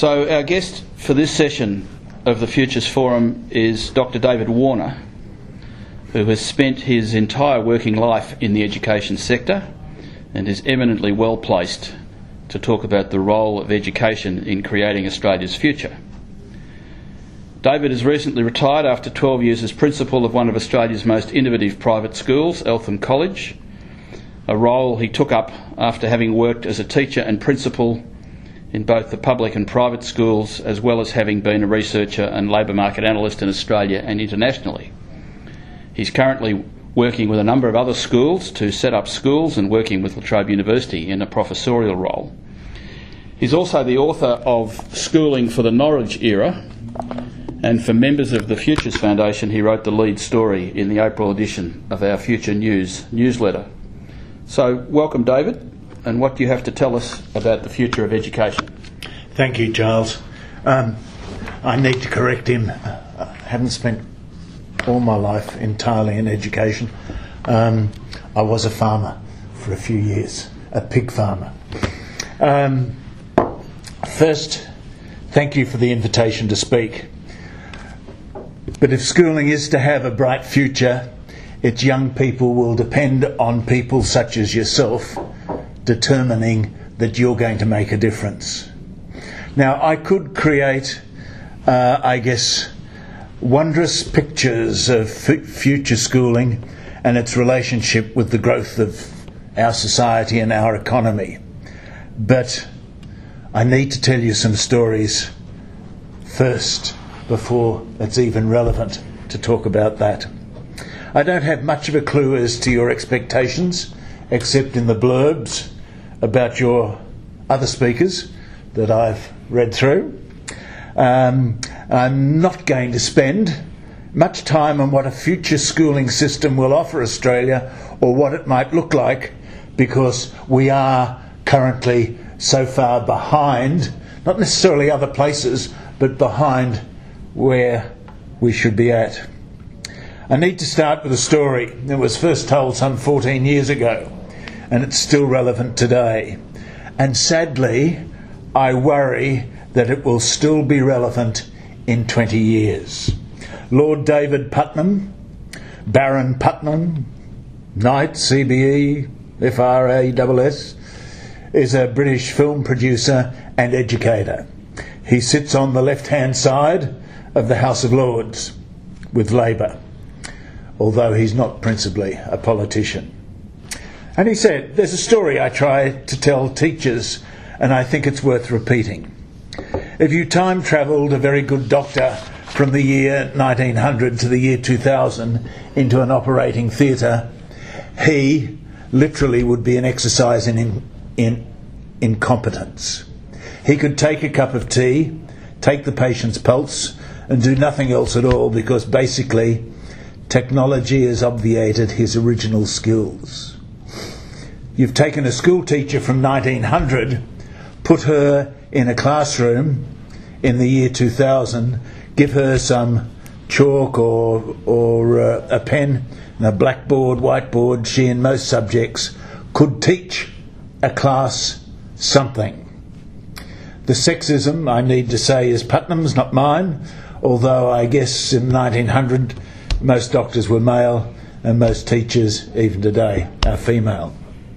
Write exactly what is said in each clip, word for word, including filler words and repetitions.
So our guest for this session of the Futures Forum is Doctor David Warner, who has spent his entire working life in the education sector and is eminently well placed to talk about the role of education in creating Australia's future. David has recently retired after twelve years as principal of one of Australia's most innovative private schools, Eltham College, a role he took up after having worked as a teacher and principal in both the public and private schools, as well as having been a researcher and labour market analyst in Australia and internationally. He's currently working with a number of other schools to set up schools and working with La Trobe University in a professorial role. He's also the author of Schooling for the Norwich Era, and for members of the Futures Foundation he wrote the lead story in the April edition of our Future News newsletter. So welcome, David, and what do you have to tell us about the future of education? Thank you, Giles. Um, I need to correct him. I haven't spent all my life entirely in education. Um, I was a farmer for a few years, a pig farmer. Um, first, thank you for the invitation to speak. But if schooling is to have a bright future, its young people will depend on people such as yourself determining that you're going to make a difference. Now, I could create, uh, I guess, wondrous pictures of f- future schooling and its relationship with the growth of our society and our economy. But I need to tell you some stories first before it's even relevant to talk about that. I don't have much of a clue as to your expectations, except in the blurbs about your other speakers that I've read through. Um, I'm not going to spend much time on what a future schooling system will offer Australia or what it might look like, because we are currently so far behind, not necessarily other places, but behind where we should be at. I need to start with a story that was first told some fourteen years ago, and it's still relevant today. And sadly, I worry that it will still be relevant in twenty years. Lord David Putnam, Baron Putnam, Knight, C B E, F R A S S, is a British film producer and educator. He sits on the left-hand side of the House of Lords with Labour, although he's not principally a politician. And he said, there's a story I try to tell teachers, and I think it's worth repeating. If you time travelled a very good doctor from the year nineteen hundred to the year two thousand into an operating theatre, he literally would be an exercise in, in, in incompetence. He could take a cup of tea, take the patient's pulse, and do nothing else at all, because basically technology has obviated his original skills. You've taken a school teacher from nineteen hundred, put her in a classroom in the year two thousand, give her some chalk or, or uh, a pen and a blackboard, whiteboard. She, in most subjects, could teach a class something. The sexism, I need to say, is Putnam's, not mine, although I guess in nineteen hundred most doctors were male and most teachers, even today, are female.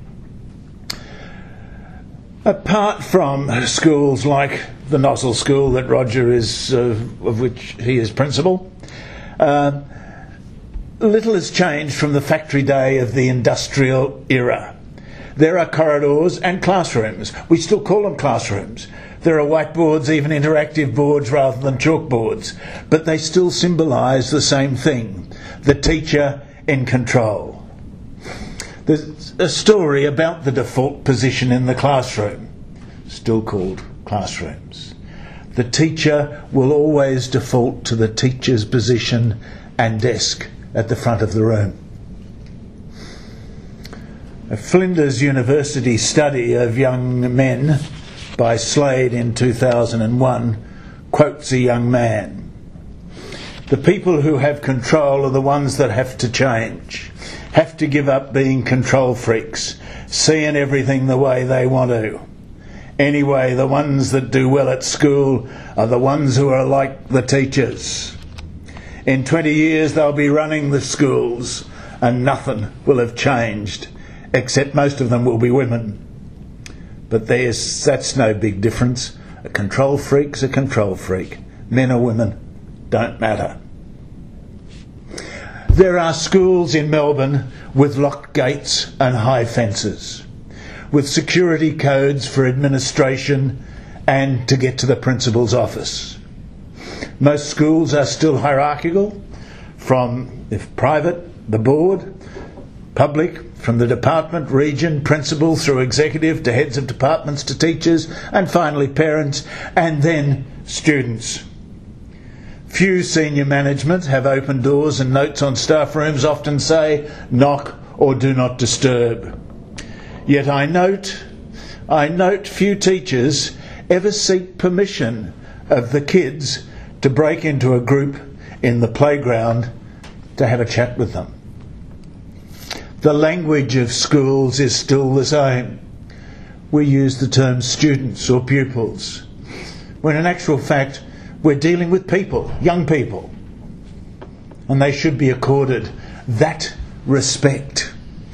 Apart from schools like the Nossal School that Roger is, uh, of which he is principal, uh, little has changed from the factory day of the industrial era. There are corridors and classrooms. We still call them classrooms. There are whiteboards, even interactive boards rather than chalkboards, but they still symbolise the same thing, the teacher in control. There's a story about the default position in the classroom, still called classrooms. The teacher will always default to the teacher's position and desk at the front of the room. A Flinders University study of young men by Slade in two thousand one quotes a young man. The people who have control are the ones that have to change, have to give up being control freaks, seeing everything the way they want to. Anyway, the ones that do well at school are the ones who are like the teachers. In twenty years they'll be running the schools and nothing will have changed, except most of them will be women. But there's, that's no big difference. A control freak's a control freak. Men or women, don't matter. There are schools in Melbourne with locked gates and high fences, with security codes for administration and to get to the principal's office. Most schools are still hierarchical, from, if private, the board, public, from the department, region, principal, through executive to heads of departments to teachers, and finally parents, and then students. Few senior management have open doors, and notes on staff rooms often say, knock or do not disturb. Yet I note, I note few teachers ever seek permission of the kids to break into a group in the playground to have a chat with them. The language of schools is still the same. We use the term students or pupils, when in actual fact we're dealing with people, young people, and they should be accorded that respect.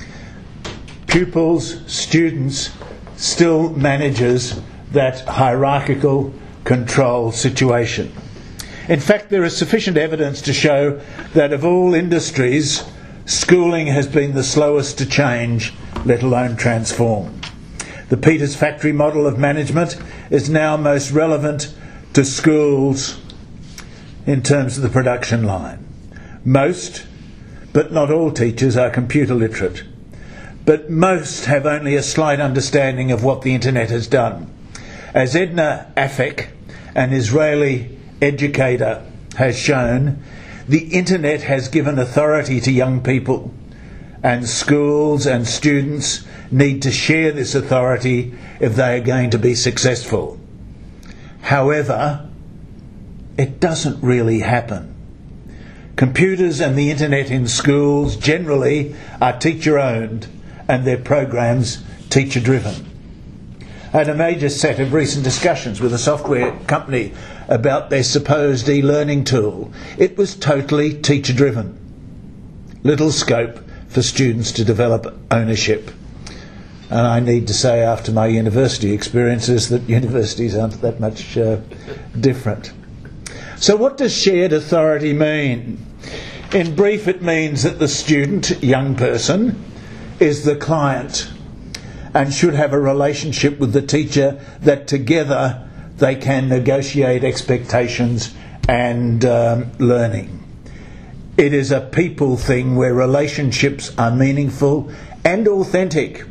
Pupils, students, still manages that hierarchical control situation. In fact, there is sufficient evidence to show that of all industries, schooling has been the slowest to change, let alone transform. The Peters factory model of management is now most relevant to schools in terms of the production line. Most, but not all teachers are computer literate, but most have only a slight understanding of what the internet has done. As Edna Afek, an Israeli educator, has shown, the internet has given authority to young people, and schools and students need to share this authority if they are going to be successful. However, it doesn't really happen. Computers and the internet in schools generally are teacher-owned and their programs teacher-driven. I had a major set of recent discussions with a software company about their supposed e-learning tool. It was totally teacher-driven. Little scope for students to develop ownership. And I need to say, after my university experiences, that universities aren't that much uh, different. So what does shared authority mean? In brief, it means that the student, young person, is the client and should have a relationship with the teacher that together they can negotiate expectations and um, learning. It is a people thing where relationships are meaningful and authentic.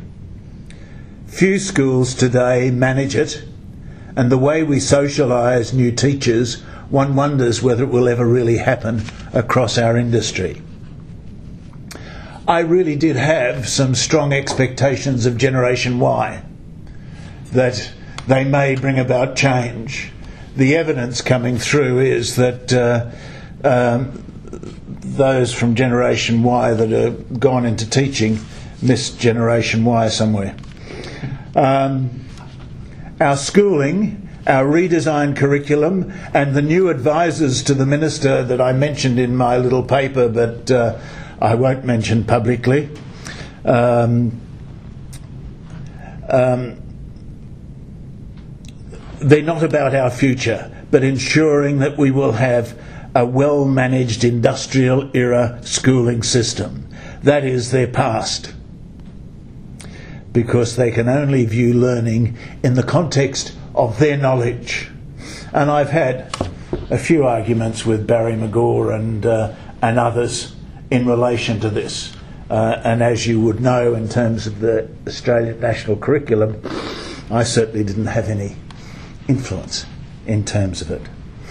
Few schools today manage it, and the way we socialise new teachers, one wonders whether it will ever really happen across our industry. I really did have some strong expectations of Generation Y, that they may bring about change. The evidence coming through is that uh, um, those from Generation Y that have gone into teaching missed Generation Y somewhere. Um, our schooling, our redesigned curriculum, and the new advisors to the Minister that I mentioned in my little paper, but uh, I won't mention publicly, um, um, they're not about our future, but ensuring that we will have a well-managed industrial era schooling system. That is their past, because they can only view learning in the context of their knowledge. And I've had a few arguments with Barry McGaw and, uh, and others in relation to this. Uh, and as you would know, in terms of the Australian national curriculum, I certainly didn't have any influence in terms of it.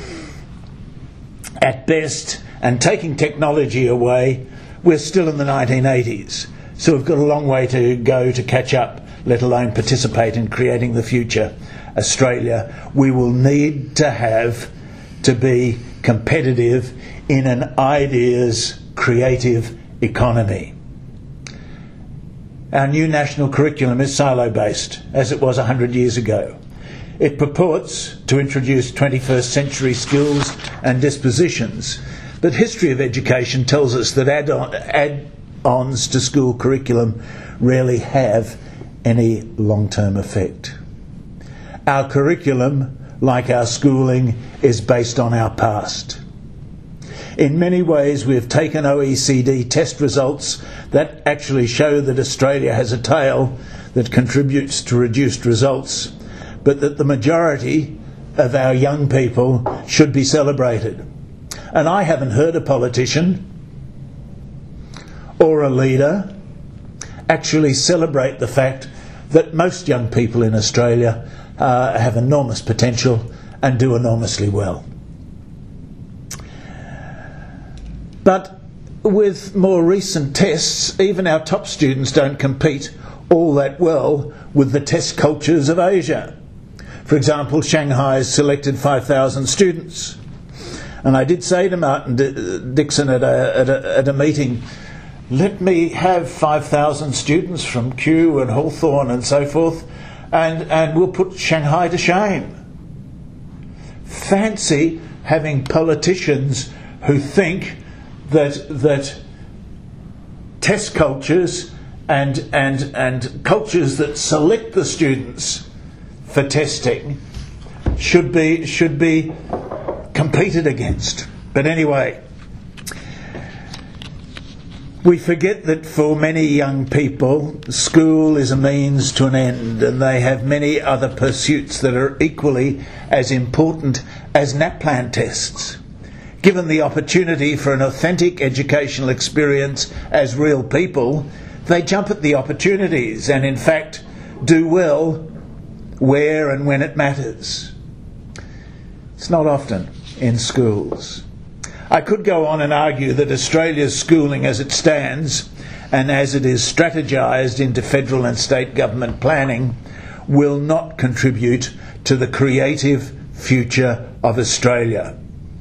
At best, and taking technology away, we're still in the nineteen eighties. So we've got a long way to go to catch up, let alone participate in creating the future Australia. We will need to have to be competitive in an ideas creative economy. Our new national curriculum is silo-based, as it was one hundred years ago. It purports to introduce twenty-first century skills and dispositions, but history of education tells us that add-on, add-ons to school curriculum rarely have any long-term effect. Our curriculum, like our schooling, is based on our past. In many ways, we have taken O E C D test results that actually show that Australia has a tail that contributes to reduced results, but that the majority of our young people should be celebrated. And I haven't heard a politician or a leader actually celebrate the fact that most young people in Australia uh, have enormous potential and do enormously well. But with more recent tests, even our top students don't compete all that well with the test cultures of Asia. For example, Shanghai has selected five thousand students. And I did say to Martin D- Dixon at a, at, a, at a meeting, let me have five thousand students from Kew and Hawthorn and so forth, and, and we'll put Shanghai to shame. Fancy having politicians who think that that test cultures and and and cultures that select the students for testing should be should be competed against. But anyway, we forget that for many young people, school is a means to an end, and they have many other pursuits that are equally as important as NAPLAN tests. Given the opportunity for an authentic educational experience as real people, they jump at the opportunities and in fact do well where and when it matters. It's not often in schools. I could go on and argue that Australia's schooling as it stands and as it is strategised into federal and state government planning will not contribute to the creative future of Australia.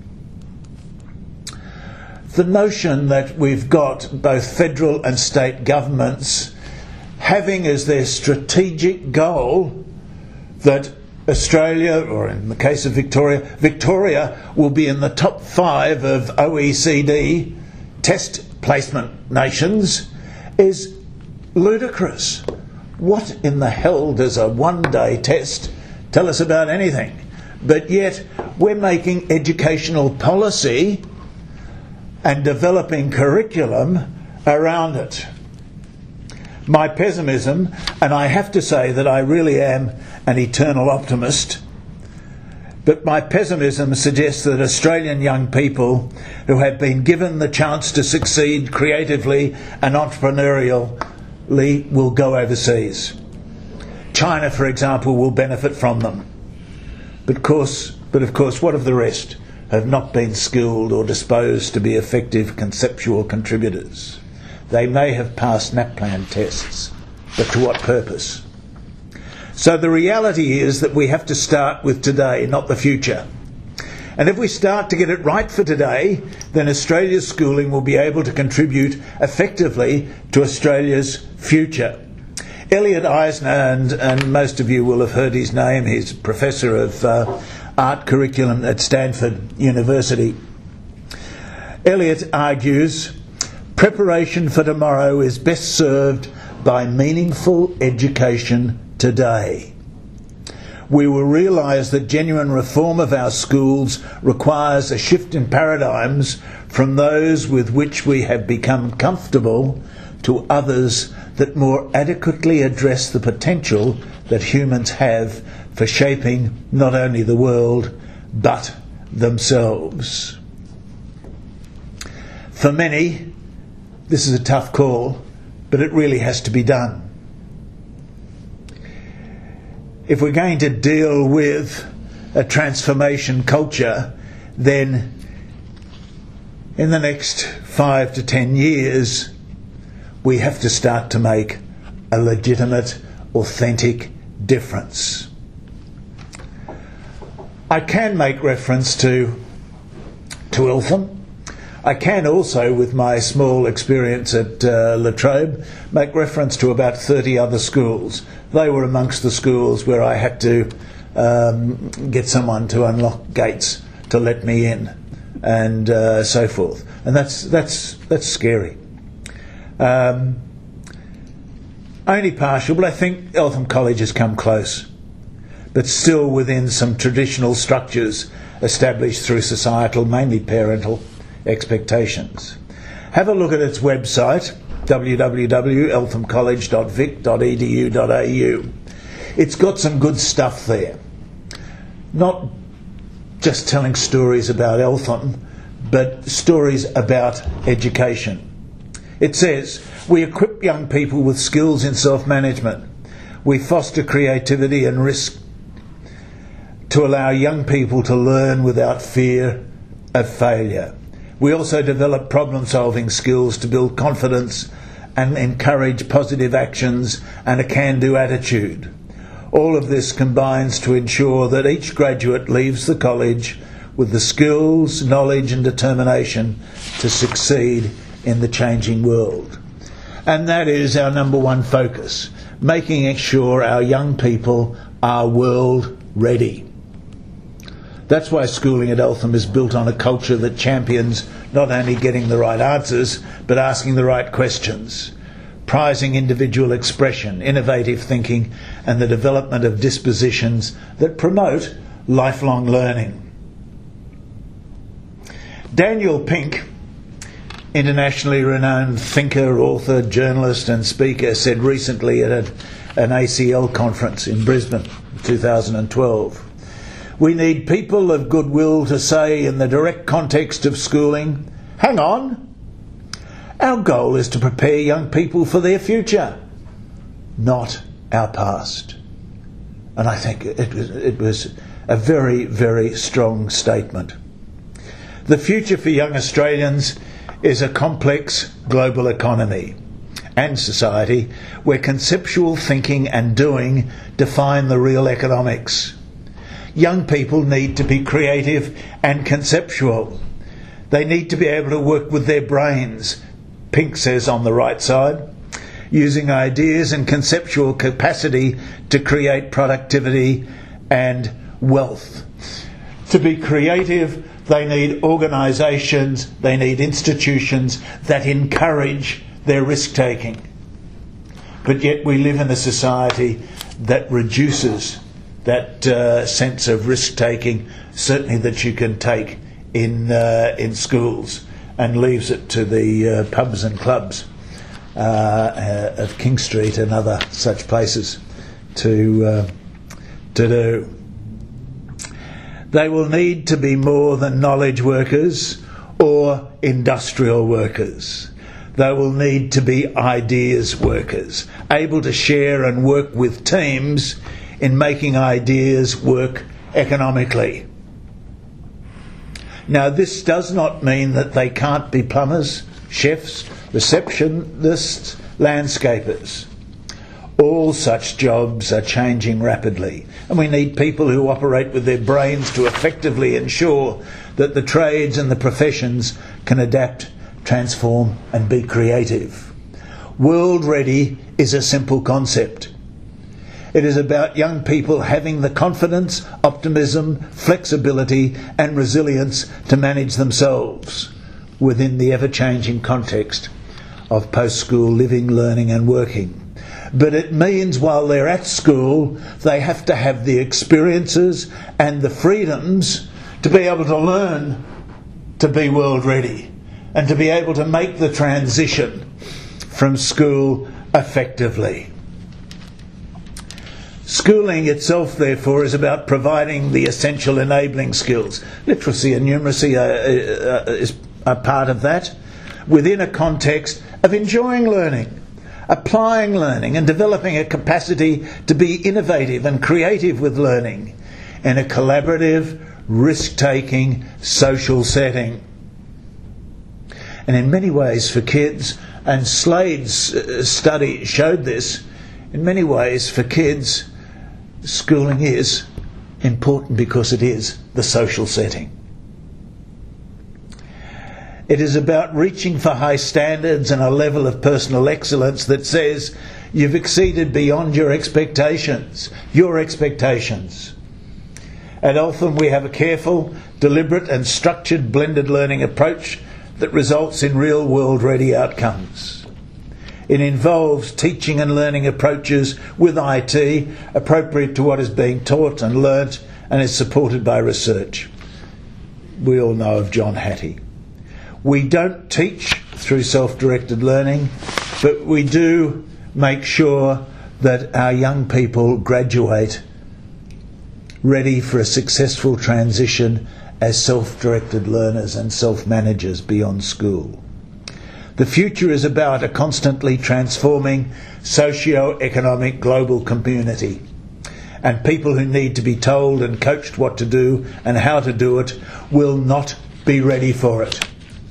The notion that we've got both federal and state governments having as their strategic goal that Australia, or in the case of Victoria, Victoria will be in the top five of O E C D test placement nations is ludicrous. What in the hell does a one-day test tell us about anything? But yet we're making educational policy and developing curriculum around it. My pessimism, and I have to say that I really am an eternal optimist, but my pessimism suggests that Australian young people who have been given the chance to succeed creatively and entrepreneurially will go overseas. China, for example, will benefit from them. But of course, but of course, what of the rest? Have not been skilled or disposed to be effective conceptual contributors. They may have passed NAPLAN tests, but to what purpose? So the reality is that we have to start with today, not the future. And if we start to get it right for today, then Australia's schooling will be able to contribute effectively to Australia's future. Elliot Eisner, and, and most of you will have heard his name, he's Professor of uh, Art Curriculum at Stanford University. Elliot argues, preparation for tomorrow is best served by meaningful education today. We will realise that genuine reform of our schools requires a shift in paradigms from those with which we have become comfortable to others that more adequately address the potential that humans have for shaping not only the world but themselves. For many, this is a tough call, but it really has to be done. If we're going to deal with a transformation culture, then in the next five to ten years, we have to start to make a legitimate, authentic difference. I can make reference to, to Eltham. I can also, with my small experience at uh, La Trobe, make reference to about thirty other schools. They were amongst the schools where I had to um, get someone to unlock gates to let me in, and uh, so forth. And that's that's that's scary. Um, only partial, but I think Eltham College has come close, but still within some traditional structures established through societal, mainly parental, expectations. Have a look at its website, w w w dot eltham college dot vic dot e d u dot a u. It's got some good stuff there. Not just telling stories about Eltham, but stories about education. It says, we equip young people with skills in self-management. We foster creativity and risk to allow young people to learn without fear of failure. We also develop problem-solving skills to build confidence and encourage positive actions and a can-do attitude. All of this combines to ensure that each graduate leaves the college with the skills, knowledge and determination to succeed in the changing world. And that is our number one focus, making sure our young people are world ready. That's why schooling at Eltham is built on a culture that champions not only getting the right answers, but asking the right questions, prizing individual expression, innovative thinking, and the development of dispositions that promote lifelong learning. Daniel Pink, internationally renowned thinker, author, journalist and speaker, said recently at an A C L conference in Brisbane, two thousand twelve, we need people of goodwill to say in the direct context of schooling, hang on, our goal is to prepare young people for their future, not our past. And I think it was, it was a very, very strong statement. The future for young Australians is a complex global economy and society where conceptual thinking and doing define the real economics. Young people need to be creative and conceptual. They need to be able to work with their brains, Pink says on the right side, using ideas and conceptual capacity to create productivity and wealth. To be creative, they need organisations, they need institutions that encourage their risk-taking. But yet we live in a society that reduces that uh, sense of risk-taking, certainly that you can take in uh, in schools, and leaves it to the uh, pubs and clubs uh, uh, of King Street and other such places to uh, to do. They will need to be more than knowledge workers or industrial workers. They will need to be ideas workers, able to share and work with teams in making ideas work economically. Now, this does not mean that they can't be plumbers, chefs, receptionists, landscapers. All such jobs are changing rapidly, and we need people who operate with their brains to effectively ensure that the trades and the professions can adapt, transform and be creative. World ready is a simple concept. It is about young people having the confidence, optimism, flexibility and resilience to manage themselves within the ever-changing context of post-school living, learning and working. But it means while they're at school, they have to have the experiences and the freedoms to be able to learn to be world ready and to be able to make the transition from school effectively. Schooling itself, therefore, is about providing the essential enabling skills. Literacy and numeracy are, are, is a part of that, within a context of enjoying learning, applying learning and developing a capacity to be innovative and creative with learning in a collaborative, risk-taking, social setting. And in many ways for kids, and Slade's study showed this, in many ways for kids, schooling is important because it is the social setting. It is about reaching for high standards and a level of personal excellence that says you've exceeded beyond your expectations, your expectations. At Eltham we have a careful, deliberate and structured blended learning approach that results in real-world ready outcomes. It involves teaching and learning approaches with I T appropriate to what is being taught and learnt, and is supported by research. We all know of John Hattie. We don't teach through self-directed learning, but we do make sure that our young people graduate ready for a successful transition as self-directed learners and self-managers beyond school. The future is about a constantly transforming socio-economic global community, and people who need to be told and coached what to do and how to do it will not be ready for it.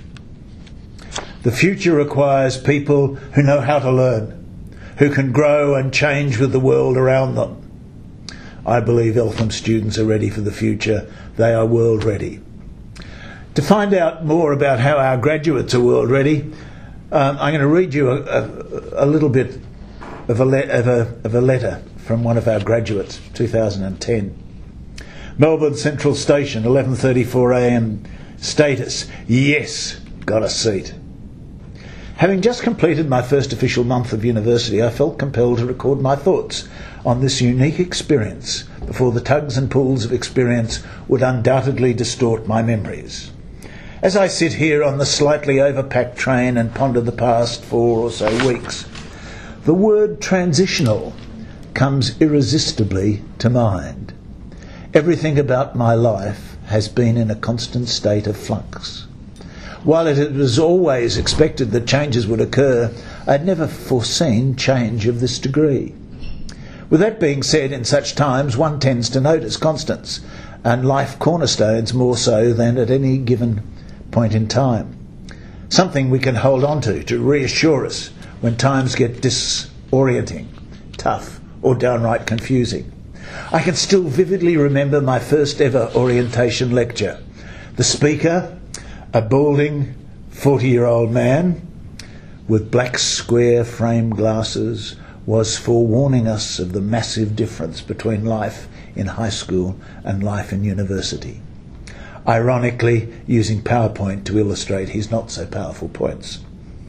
The future requires people who know how to learn, who can grow and change with the world around them. I believe Eltham students are ready for the future. They are world ready. To find out more about how our graduates are world ready, um, I'm going to read you a, a, a little bit of a, le- of, a, of a letter from one of our graduates, two thousand ten. Melbourne Central Station, eleven thirty-four a m. Status: yes, got a seat. Having just completed my first official month of university, I felt compelled to record my thoughts on this unique experience before the tugs and pulls of experience would undoubtedly distort my memories. As I sit here on the slightly overpacked train and ponder the past four or so weeks, the word transitional comes irresistibly to mind. Everything about my life has been in a constant state of flux. While it was always expected that changes would occur, I'd never foreseen change of this degree. With that being said, in such times one tends to notice constants and life cornerstones more so than at any given point in time. Something we can hold on to to reassure us when times get disorienting, tough or downright confusing. I can still vividly remember my first ever orientation lecture. The speaker, a balding forty-year-old man with black square frame glasses, was forewarning us of the massive difference between life in high school and life in university, ironically using PowerPoint to illustrate his not-so-powerful points.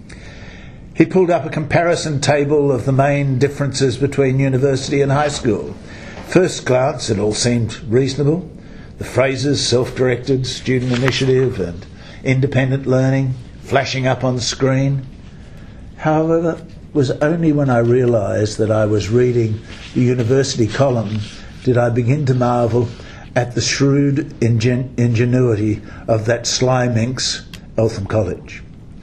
He pulled up a comparison table of the main differences between university and high school. First glance, it all seemed reasonable. The phrases self-directed, student initiative and independent learning flashing up on the screen. However, it was only when I realised that I was reading the university column did I begin to marvel at the shrewd ingen- ingenuity of that sly minx, Eltham College.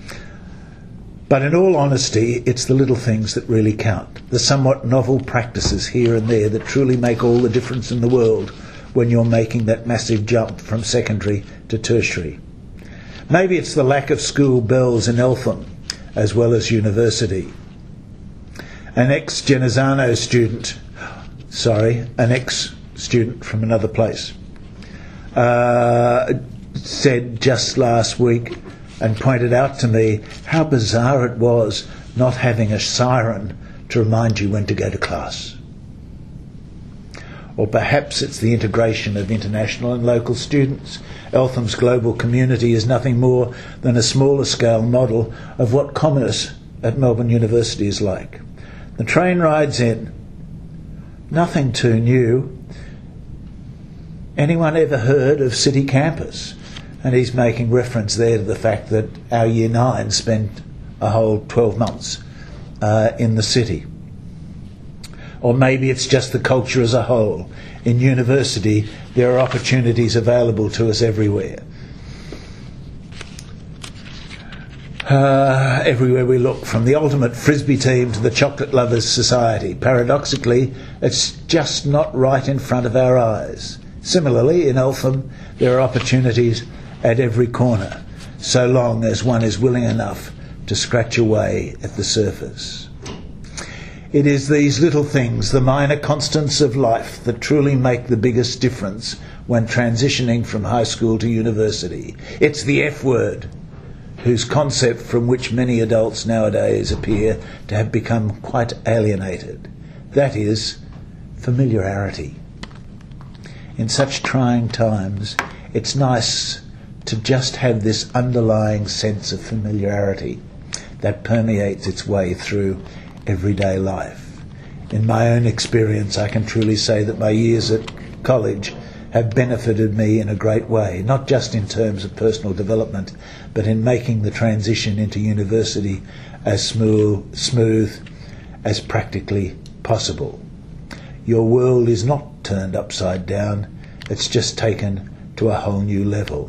But in all honesty, it's the little things that really count, the somewhat novel practices here and there that truly make all the difference in the world when you're making that massive jump from secondary to tertiary. Maybe it's the lack of school bells in Eltham, as well as university. An ex-Genazzano student, sorry, an ex-student from another place, uh, said just last week and pointed out to me how bizarre it was not having a siren to remind you when to go to class. Or perhaps it's the integration of international and local students. Eltham's global community is nothing more than a smaller scale model of what commerce at Melbourne University is like. The train rides in. Nothing too new. Anyone ever heard of City Campus? And he's making reference there to the fact that our Year nine spent a whole twelve months uh, in the city. Or maybe it's just the culture as a whole. In university, there are opportunities available to us everywhere. Uh, everywhere we look, from the ultimate frisbee team to the chocolate lovers society. Paradoxically, it's just not right in front of our eyes. Similarly, in Eltham, there are opportunities at every corner, so long as one is willing enough to scratch away at the surface. It is these little things, the minor constants of life, that truly make the biggest difference when transitioning from high school to university. It's the F word, whose concept from which many adults nowadays appear to have become quite alienated. That is familiarity. In such trying times, it's nice to just have this underlying sense of familiarity that permeates its way through everyday life. In my own experience, I can truly say that my years at college have benefited me in a great way, not just in terms of personal development, but in making the transition into university as smooth, smooth as practically possible. Your world is not turned upside down, it's just taken to a whole new level.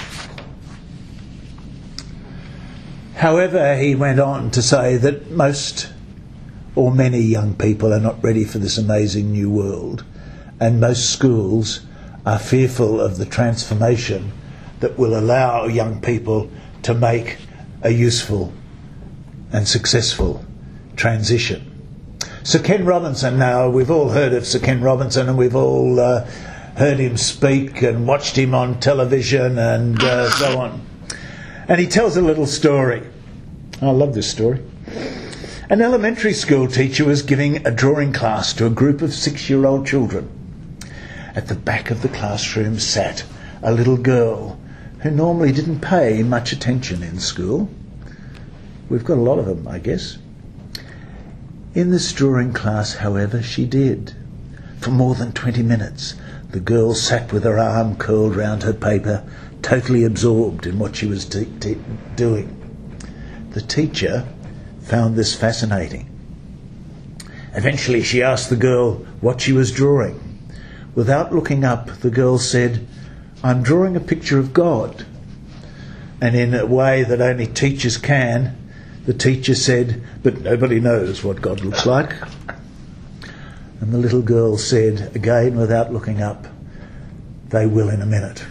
However, he went on to say that most or many young people are not ready for this amazing new world, and most schools are fearful of the transformation that will allow young people to make a useful and successful transition. Sir Ken Robinson, now we've all heard of Sir Ken Robinson, and we've all uh, heard him speak and watched him on television and uh, so on. And he tells a little story. I love this story. An elementary school teacher was giving a drawing class to a group of six-year-old children. At the back of the classroom sat a little girl who normally didn't pay much attention in school. We've got a lot of them, I guess. In this drawing class, however, she did. For more than twenty minutes, the girl sat with her arm curled round her paper, totally absorbed in what she was t- t- doing. The teacher found this fascinating. Eventually she asked the girl what she was drawing. Without looking up, the girl said, "I'm drawing a picture of God." And in a way that only teachers can, the teacher said, "But nobody knows what God looks like." And the little girl said, again without looking up, "They will in a minute."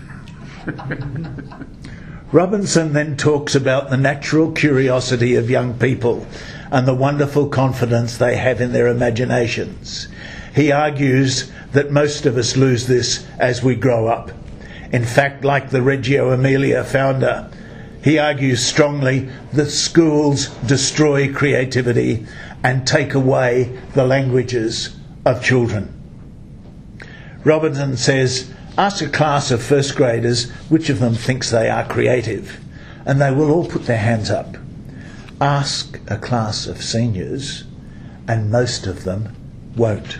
Robinson then talks about the natural curiosity of young people and the wonderful confidence they have in their imaginations. He argues that most of us lose this as we grow up. In fact, like the Reggio Emilia founder, he argues strongly that schools destroy creativity and take away the languages of children. Robinson says, ask a class of first graders which of them thinks they are creative, and they will all put their hands up. Ask a class of seniors, and most of them won't.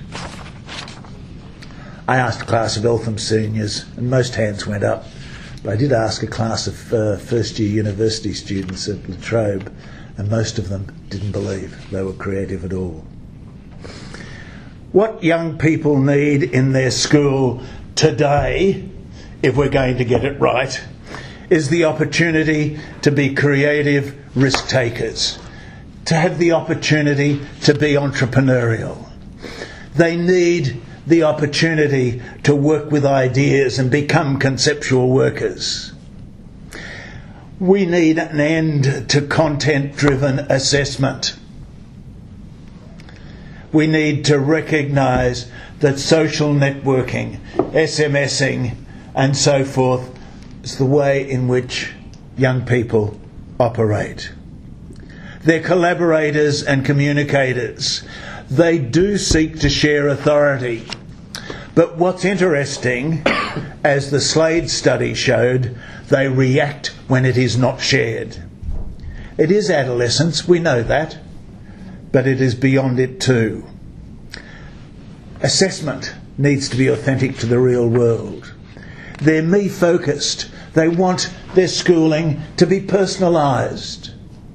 I asked a class of Eltham seniors, and most hands went up. But I did ask a class of uh, first-year university students at La Trobe, and most of them didn't believe they were creative at all. What young people need in their school today, if we're going to get it right, is the opportunity to be creative risk takers, to have the opportunity to be entrepreneurial. They need the opportunity to work with ideas and become conceptual workers. We need an end to content-driven assessment. We need to recognise that social networking, SMSing and so forth is the way in which young people operate. They're collaborators and communicators. They do seek to share authority. But what's interesting, as the Slade study showed, they react when it is not shared. It is adolescence, we know that, but it is beyond it too. Assessment needs to be authentic to the real world. They're me-focused. They want their schooling to be personalised.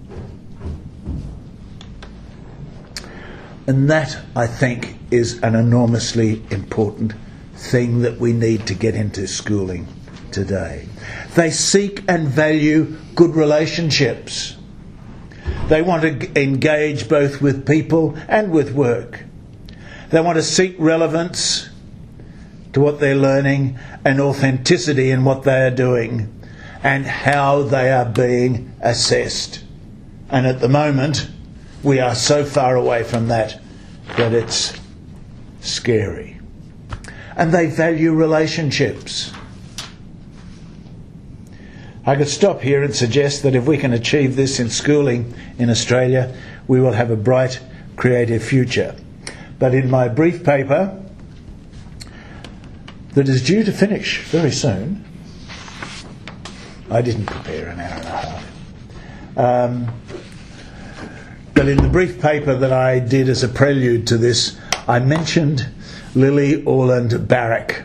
And that, I think, is an enormously important thing that we need to get into schooling today. They seek and value good relationships. They want to engage both with people and with work. They want to seek relevance to what they're learning and authenticity in what they are doing and how they are being assessed. And at the moment, we are so far away from that that it's scary. And they value relationships. I could stop here and suggest that if we can achieve this in schooling in Australia, we will have a bright, creative future. But in my brief paper, that is due to finish very soon. I didn't prepare an hour and a half. Um, but in the brief paper that I did as a prelude to this, I mentioned Lily Orland Barak,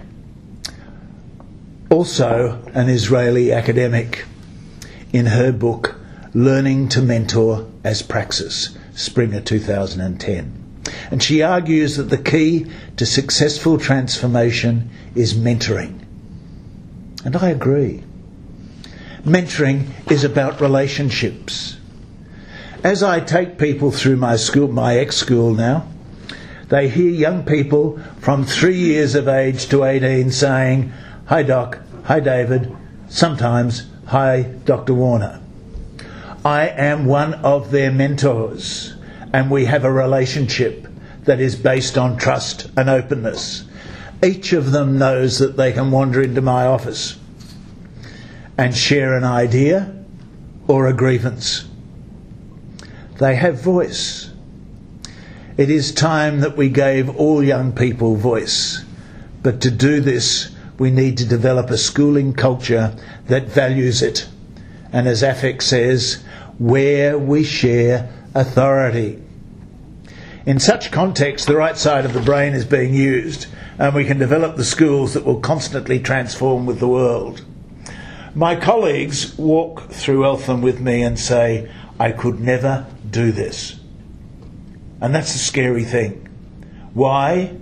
also an Israeli academic, in her book Learning to Mentor as Praxis, spring of two thousand ten. And she argues that the key to successful transformation is mentoring. And I agree. Mentoring is about relationships. As I take people through my school, my ex-school now, they hear young people from three years of age to eighteen saying, "Hi Doc, hi David, sometimes, hi Doctor Warner." I am one of their mentors, and we have a relationship that is based on trust and openness. Each of them knows that they can wander into my office and share an idea or a grievance. They have voice. It is time that we gave all young people voice. But to do this, we need to develop a schooling culture that values it. And as Afek says, where we share authority. In such context, the right side of the brain is being used, and we can develop the schools that will constantly transform with the world. My colleagues walk through Eltham with me and say, "I could never do this." And that's a scary thing. Why?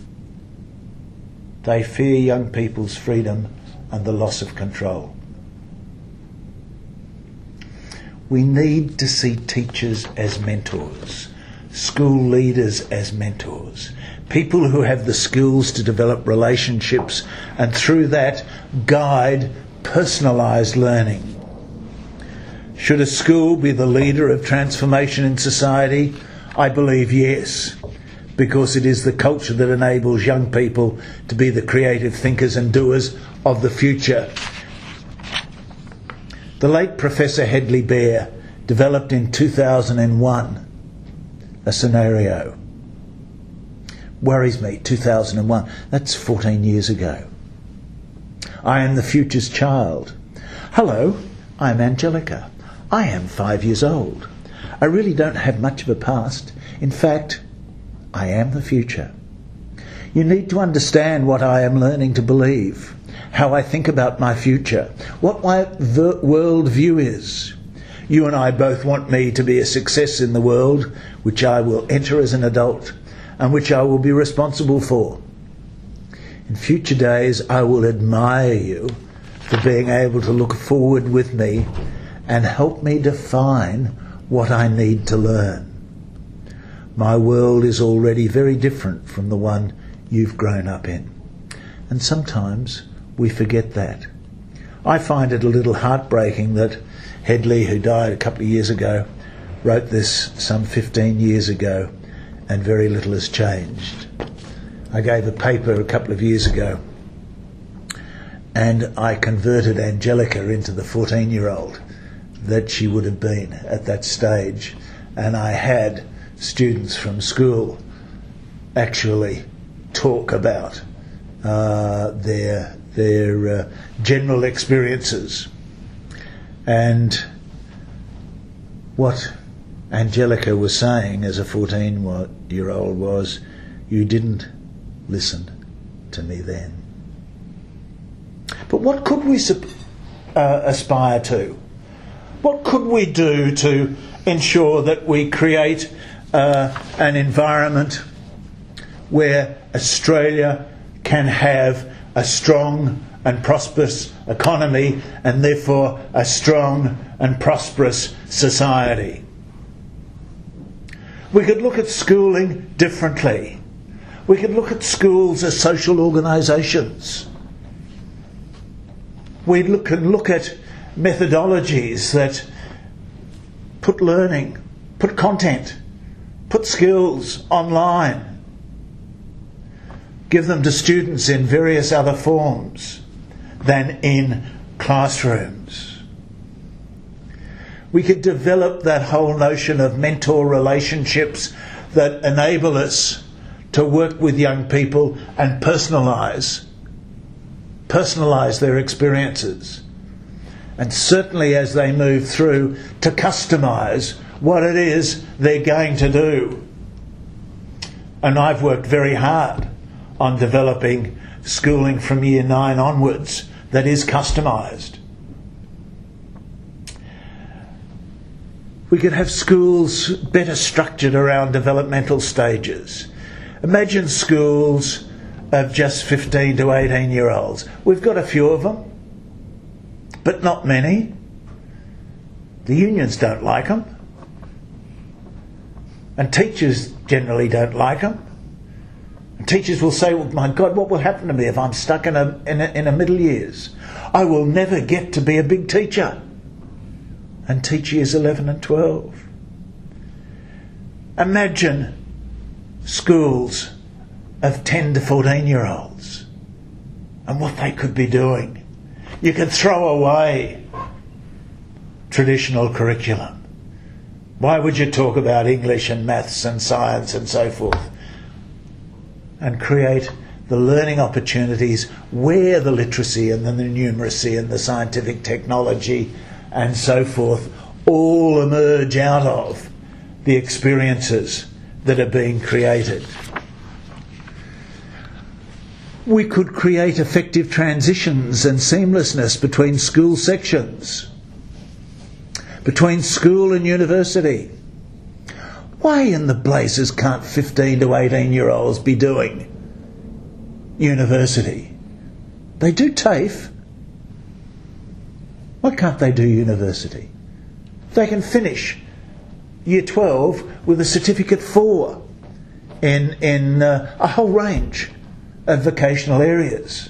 They fear young people's freedom and the loss of control. We need to see teachers as mentors, school leaders as mentors, people who have the skills to develop relationships and through that guide personalised learning. Should a school be the leader of transformation in society? I believe yes, because it is the culture that enables young people to be the creative thinkers and doers of the future. The late Professor Hedley Bear developed in two thousand one a scenario. Worries me, two thousand one. That's fourteen years ago. I am the future's child. Hello, I'm Angelica. I am five years old. I really don't have much of a past. In fact, I am the future. You need to understand what I am learning to believe, how I think about my future, what my ver- world view is. You and I both want me to be a success in the world, which I will enter as an adult and which I will be responsible for. In future days, I will admire you for being able to look forward with me and help me define what I need to learn. My world is already very different from the one you've grown up in. And sometimes we forget that. I find it a little heartbreaking that Hedley, who died a couple of years ago, wrote this some fifteen years ago and very little has changed. I gave a paper a couple of years ago and I converted Angelica into the fourteen-year-old that she would have been at that stage, and I had students from school actually talk about uh, their their uh, general experiences. And what Angelica was saying as a fourteen-year-old was, "You didn't listen to me then." But what could we uh, aspire to? What could we do to ensure that we create uh, an environment where Australia can have a strong and prosperous economy and therefore a strong and prosperous society? We could look at schooling differently. We could look at schools as social organisations. We look, can look at methodologies that put learning, put content, put skills online, give them to students in various other forms than in classrooms. We could develop that whole notion of mentor relationships that enable us to work with young people and personalise personalise their experiences. And certainly as they move through, to customise what it is they're going to do. And I've worked very hard on developing schooling from year nine onwards that is customised. We could have schools better structured around developmental stages. Imagine schools of just fifteen to eighteen year olds. We've got a few of them, but not many. The unions don't like them. And teachers generally don't like them. And teachers will say, well, my God, what will happen to me if I'm stuck in a, in a, in a middle years? I will never get to be a big teacher. And teach years eleven and twelve. Imagine schools of ten to fourteen year olds and what they could be doing. You could throw away traditional curriculum. Why would you talk about English and maths and science and so forth? And create the learning opportunities where the literacy and the numeracy and the scientific technology and so forth all emerge out of the experiences that are being created. We could create effective transitions and seamlessness between school sections, between school and university. Why in the blazes can't fifteen to eighteen year olds be doing university? They do TAFE. Why can't they do university? They can finish year twelve with a certificate four in, in uh, a whole range of vocational areas.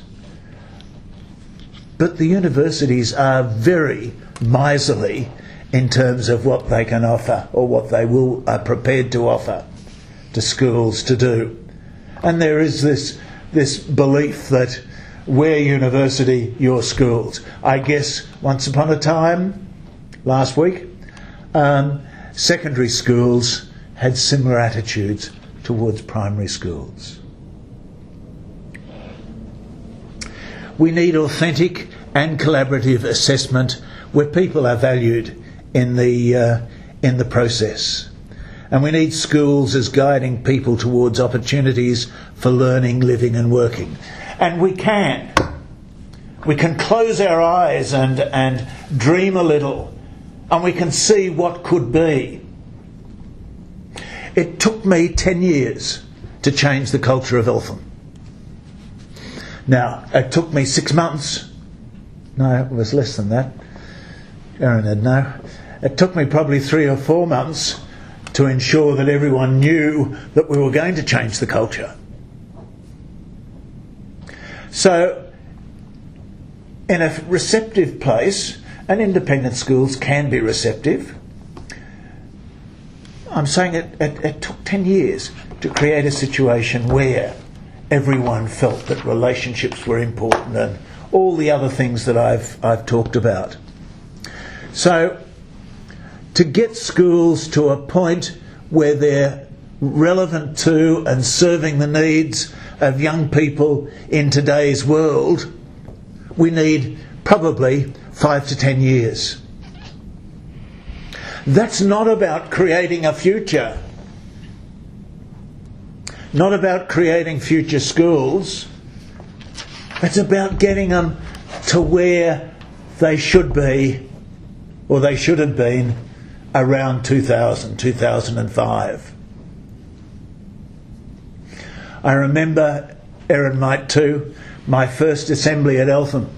But the universities are very miserly in terms of what they can offer or what they will are prepared to offer to schools to do. And there is this, this belief that we're university, you're schools. I guess once upon a time, last week, um, secondary schools had similar attitudes towards primary schools. We need authentic and collaborative assessment where people are valued in the, uh, in the process. And we need schools as guiding people towards opportunities for learning, living and working. And we can. We can close our eyes and, and dream a little, and we can see what could be. It took me ten years to change the culture of Eltham. Now, it took me six months. No, it was less than that. Aaron had no. It took me probably three or four months to ensure that everyone knew that we were going to change the culture. So, in a receptive place, and independent schools can be receptive, I'm saying it, it, it took ten years to create a situation where everyone felt that relationships were important and all the other things that I've, I've talked about. So, to get schools to a point where they're relevant to and serving the needs of young people in today's world, we need probably five to ten years. That's not about creating a future, not about creating future schools. It's about getting them to where they should be, or they should have been, around two thousand, two thousand five. I remember, Erin might too, my first assembly at Eltham.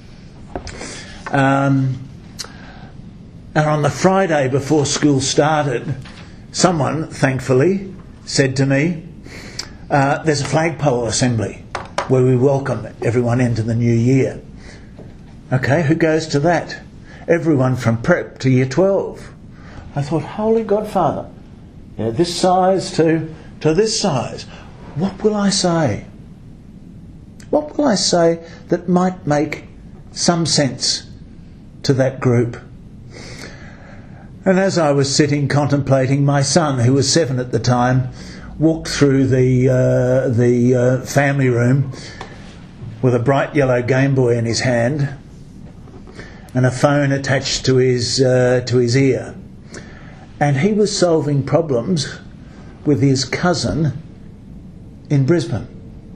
Um, and on the Friday before school started, someone, thankfully, said to me, uh, there's a flagpole assembly where we welcome everyone into the new year. Okay, who goes to that? Everyone from prep to year twelve. I thought, holy Godfather, you know, this size to, to this size. What will I say? What will I say that might make some sense to that group? And as I was sitting contemplating, my son, who was seven at the time, walked through the uh, the uh, family room with a bright yellow Game Boy in his hand and a phone attached to his uh, to his ear. And he was solving problems with his cousin in Brisbane.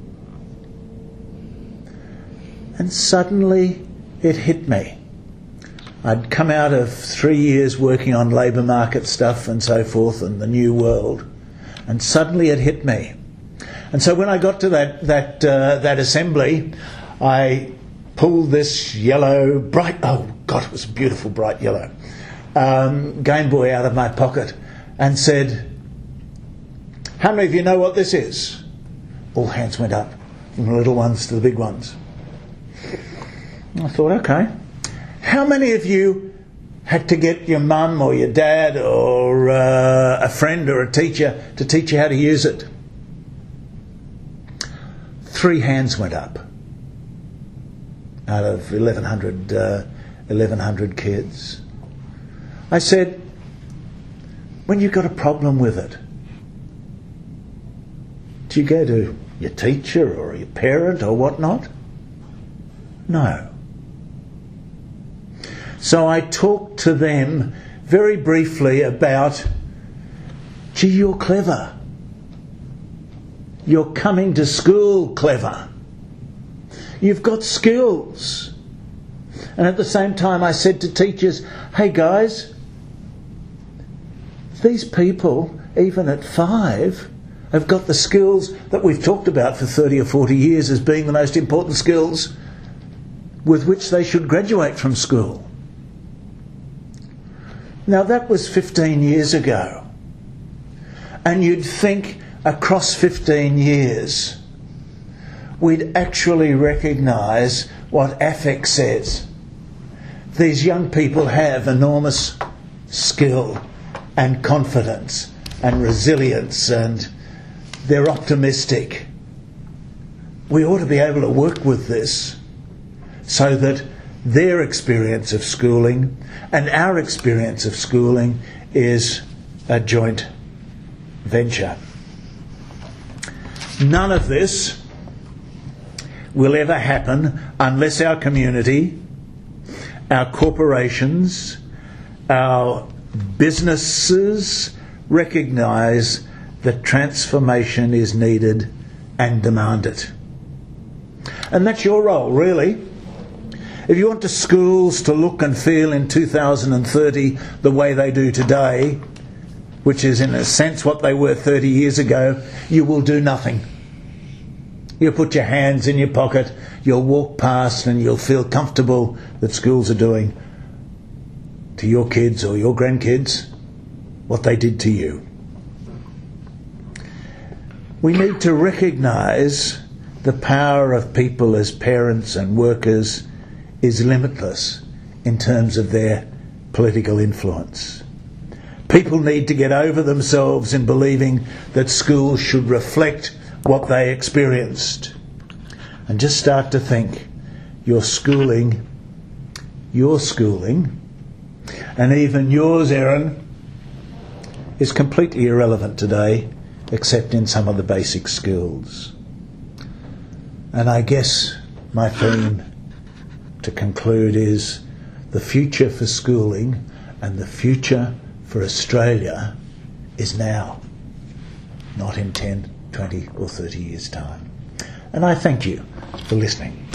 And suddenly it hit me. I'd come out of three years working on labour market stuff and so forth and the new world, and suddenly it hit me. And so when I got to that that uh, that assembly, I pulled this yellow, bright, oh God, it was a beautiful bright yellow, um, Game Boy out of my pocket and said, "How many of you know what this is?" All hands went up, from the little ones to the big ones. I thought, okay. How many of you had to get your mum or your dad or uh, a friend or a teacher to teach you how to use it? Three hands went up out of eleven hundred, uh, eleven hundred kids. I said, when you've got a problem with it, do you go to your teacher or your parent or whatnot? No. So I talked to them very briefly about, gee, you're clever. You're coming to school clever. You've got skills. And at the same time I said to teachers, hey guys, these people, even at five, have got the skills that we've talked about for thirty or forty years as being the most important skills with which they should graduate from school. Now that was fifteen years ago. And you'd think across fifteen years we'd actually recognise what A F E C says. These young people have enormous skill and confidence and resilience, and they're optimistic. We ought to be able to work with this so that their experience of schooling and our experience of schooling is a joint venture. None of this will ever happen unless our community, our corporations, our businesses recognise that transformation is needed and demand it. And that's your role, really. If you want the schools to look and feel in two thousand thirty the way they do today, which is in a sense what they were thirty years ago, you will do nothing. You'll put your hands in your pocket, you'll walk past and you'll feel comfortable that schools are doing to your kids or your grandkids what they did to you. We need to recognise the power of people as parents and workers is limitless in terms of their political influence. People need to get over themselves in believing that schools should reflect what they experienced and just start to think your schooling, your schooling, and even yours, Erin, is completely irrelevant today except in some of the basic skills. And I guess my theme to conclude is the future for schooling and the future for Australia is now, not in ten, twenty or thirty years' time. And I thank you for listening.